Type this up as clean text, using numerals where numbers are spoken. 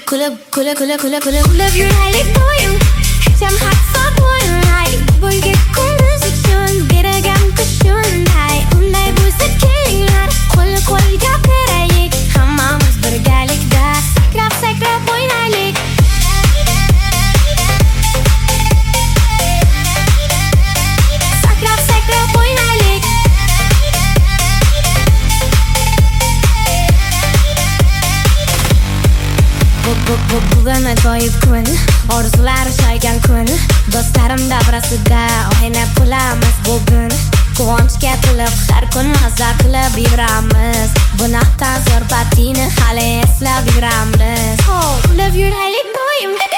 kulib yuraylik doim. Hecham haqsab bo'lmay, bo'lga kunduz uchun beragam kushunday. Unday bo'lsa kelinglar, qo'l-qo'lga beraylik, hammamiz birgalikda sakrab o'ynaylik. Sakrab o'ynaylik. Bugun ajoyib kun, orzular shaygan kun. Do'stlarim davrasida o'ynab kulamiz bugun. Quvonchga to'lib har kun maza qilib yuramiz. Bunaqa zo'r patini hali eslab yuramiz. Kulib yuraylik doim.